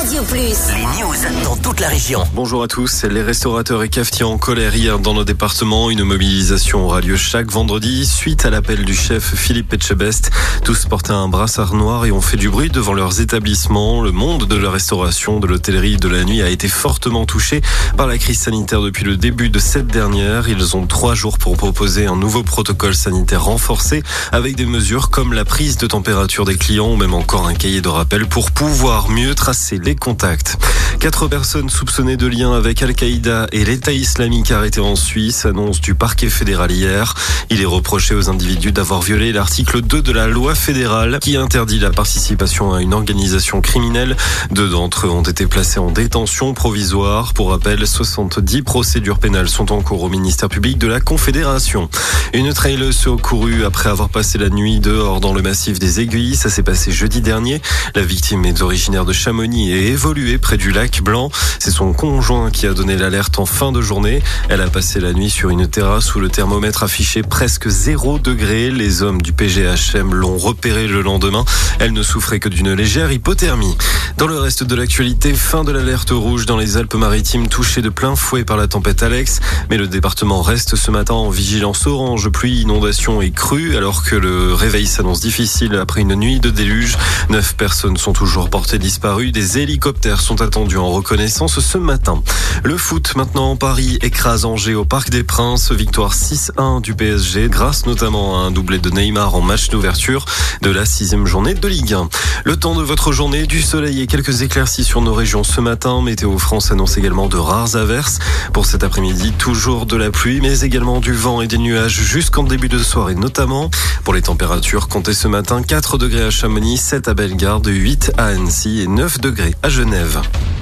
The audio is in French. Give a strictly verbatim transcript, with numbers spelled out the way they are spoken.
Radio Plus. Les news dans toute la région. Bonjour à tous. Les restaurateurs et cafetiers en colère hier dans nos départements. Une mobilisation aura lieu chaque vendredi suite à l'appel du chef Philippe Etchebest. Tous portaient un brassard noir et ont fait du bruit devant leurs établissements. Le monde de la restauration, de l'hôtellerie, de la nuit a été fortement touché par la crise sanitaire depuis le début de cette dernière. Ils ont trois jours pour proposer un nouveau protocole sanitaire renforcé avec des mesures comme la prise de température des clients ou même encore un cahier de rappel pour pouvoir mieux tracer les contacts. Quatre personnes soupçonnées de lien avec Al-Qaïda et l'État islamique arrêtées en Suisse, annonce du parquet fédéral hier. Il est reproché aux individus d'avoir violé l'article deux de la loi fédérale qui interdit la participation à une organisation criminelle. Deux d'entre eux ont été placés en détention provisoire. Pour rappel, soixante-dix procédures pénales sont en cours au ministère public de la Confédération. Une traileuse secourue après avoir passé la nuit dehors dans le massif des Aiguilles. Ça s'est passé jeudi dernier. La victime est originaire de Chamonix et évoluait près du lac Blanc. C'est son conjoint qui a donné l'alerte en fin de journée. Elle a passé la nuit sur une terrasse où le thermomètre affichait presque zéro degré. Les hommes du P G H M l'ont repérée le lendemain. Elle ne souffrait que d'une légère hypothermie. Dans le reste de l'actualité, fin de l'alerte rouge dans les Alpes-Maritimes touchées de plein fouet par la tempête Alex. Mais le département reste ce matin en vigilance orange, pluie, inondation et crue, alors que le réveil s'annonce difficile après une nuit de déluge. Neuf personnes sont toujours portées disparues. Des hélicoptères sont attendus en reconnaissance ce matin. Le foot maintenant, Paris écrase Angers au Parc des Princes. Victoire six un du P S G grâce notamment à un doublé de Neymar en match d'ouverture de la sixième journée de Ligue un. Le temps de votre journée, du soleil et quelques éclaircies sur nos régions ce matin. Météo France annonce également de rares averses. Pour cet après-midi, toujours de la pluie, mais également du vent et des nuages jusqu'en début de soirée notamment. Pour les températures, comptez ce matin quatre degrés à Chamonix, sept à Bellegarde, huit à Annecy et neuf degrés à Genève.